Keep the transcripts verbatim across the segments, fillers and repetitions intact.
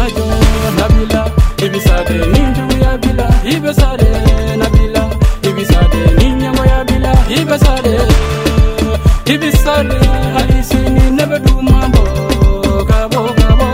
Donajo Nabila Ibisade Ninju ya bila Ibisade Nabila Ibisade Ninyango ya bila Ibisade Ibisade Alisini never do mambo Kabo kabo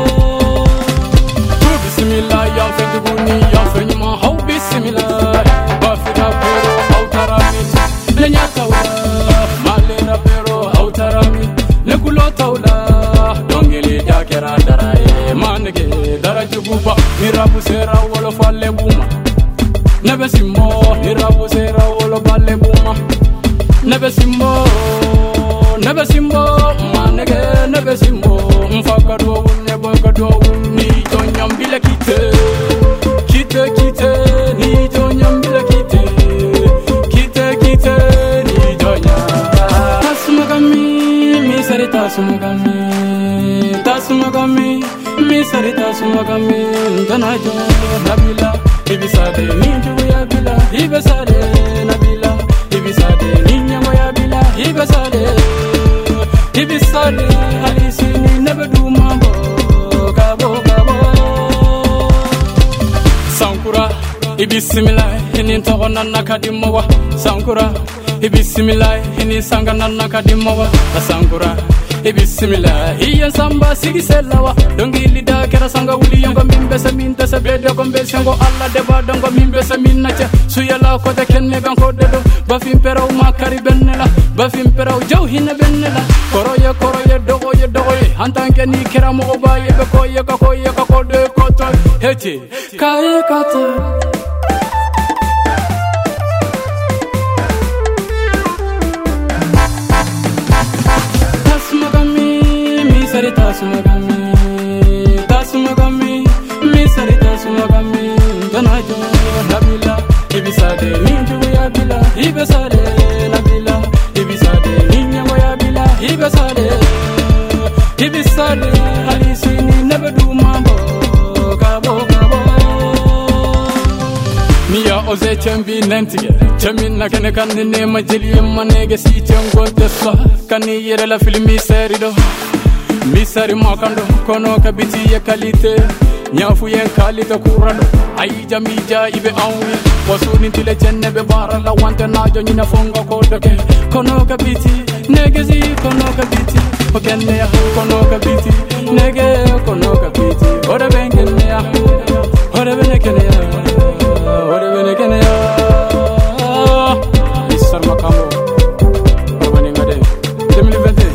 Bismillah ya fendi buni ya fendi ma How bismillah Bafira pero autarami Lenya taula Malera pero autarami Lekulo taula Dongili jakera daraye Manege darajuguba Mirabu sera wolo falle buma Nebe simbo Mirabu sera wolo falle buma Nebe simbo Nebe simbo Manege nebe simbo Mfaka dowu nebaka dowu Ni jonyam bila kite Kite kite Ni jonyam bila kite Kite kite Ni jonyam Tasumagami Mi sari tasumagami Tasumagami Mi sari tasumagami Donajo Nabila Ibisade Ninju ya bila Ibisade Nabila Ibisade Ninyango ya bila Ibisade Ibisade Alisini never do mambo Kabo kabo Sankura Ibisimilai Hini togona nakadimawa Sankura Ibisimilai Hini sangana nakadimawa Sankura Ibisimilai Iyan samba sigi selawa Dongili da kera sanga uli yango mimbese mintese Bede gombese yango alla deba dongo mimbese minnache Suyala kote kenne gan kode do Bafim peraw makari bennela Bafim peraw jaw hine bennela Koroye koroye dogoye dogoye Hantanke ni kera mo baye be koye ka koye ka kode koto Heti kaye kato Sari tasumagami, tasumagami, mi sari tasumagami, Donajo Nabila, Ibisade Ninju ya bila, Ibisade Nabila, Ibisade Ninyango ya bila, Ibisade, Ibisade Alisini never do mambo, kabo kabo. Miya oze chambi nentige, chambi nakene kani ne majeli manege si chango tesa, kani yere la filmi serido. Misari makando kono kabiti ya kalite Nyafu yen kalite kurado Ayi jamija ibe anwi Wasu nintile chenne be bara la wante najo nina fonga kodoke Kono kabiti negezi kono kabiti Okenne ya kono kabiti Nege kono kabiti Ode bengene ya Ode benekene ya Ode benekene ya Isar makamo Ode benengade twenty twenty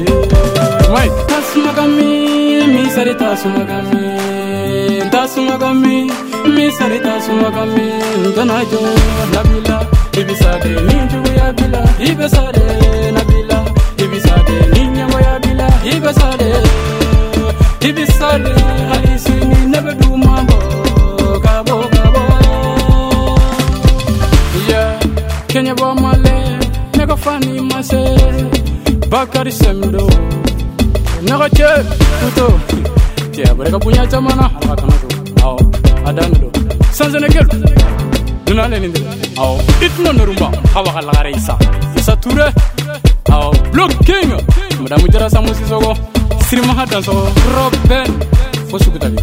Tasumagami, mi sari tasumagami Tasumagami, mi sari tasumagami Donajo Nabila, Ibisade Ninju ya bila Ibisade Nabila, Ibisade Ninyango ya bila Ibisade, Ibisade Alisini never do mambo Kabo kabo Yeah, Kenya bo male Nega fani mase Bakari semdo Naga che puto Tia mereka punya camana ala kana to aw adan do sanzene gel duna len indi aw itno norumba hawa kala gare isa isa ture aw blocking madam jara samu sisogo sirma hadan so roben fosu gudali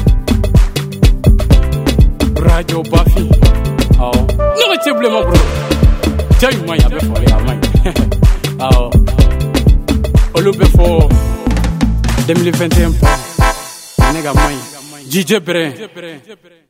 radio bafi aw naga che blema bro jay maya be fole amay aw olube fo twenty twenty-one nega mãe D J Bren